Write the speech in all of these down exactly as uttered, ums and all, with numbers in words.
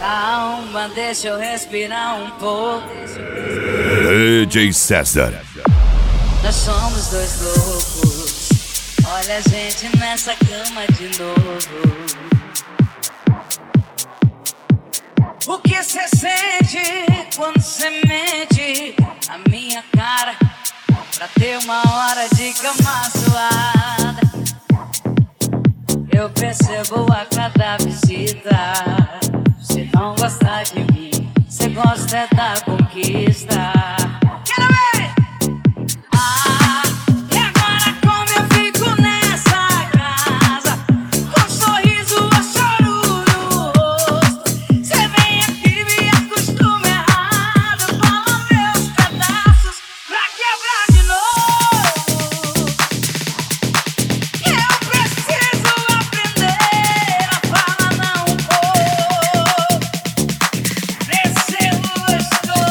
Calma, deixa eu respirar um pouco. D J César. Nós somos dois loucos. Olha a gente nessa cama de novo. O que cê sente quando cê mente na minha cara pra ter uma hora de cama suada? Eu percebo a cada visita. Cê não gosta de mim, cê gosta é da conquista. Quero ver! Ah, e agora como eu fico nessa casa, com um sorriso ou choro no rosto? Cê vem aqui, me acostuma errado, fala meus pedaços pra quebrar de novo. Eu preciso aprender a falar não um pouco, descer gostoso.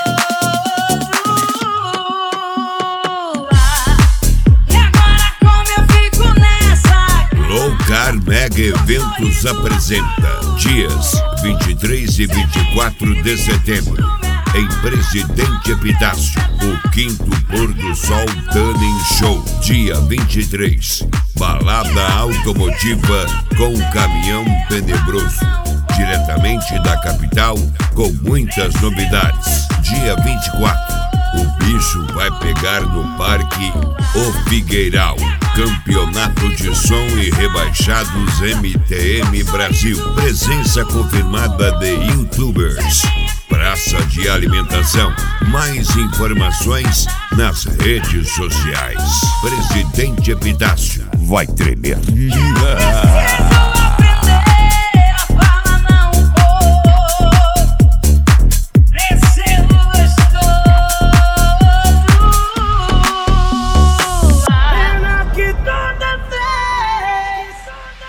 E agora como eu fico nessa? Loucar Mega Eventos apresenta dias vinte e três e vinte e quatro de setembro em Presidente Epitácio, o quinto Pôr do Sol Tanning Show. Dia vinte e três, balada automotiva com Caminhão Tenebroso, diretamente da capital, com muitas novidades. Dia vinte e quatro, o bicho vai pegar no Parque O Figueiral. Campeonato de Som e Rebaixados M T M Brasil. Presença confirmada de youtubers. Praça de alimentação. Mais informações nas redes sociais. Presidente Epitácio. Vai tremer.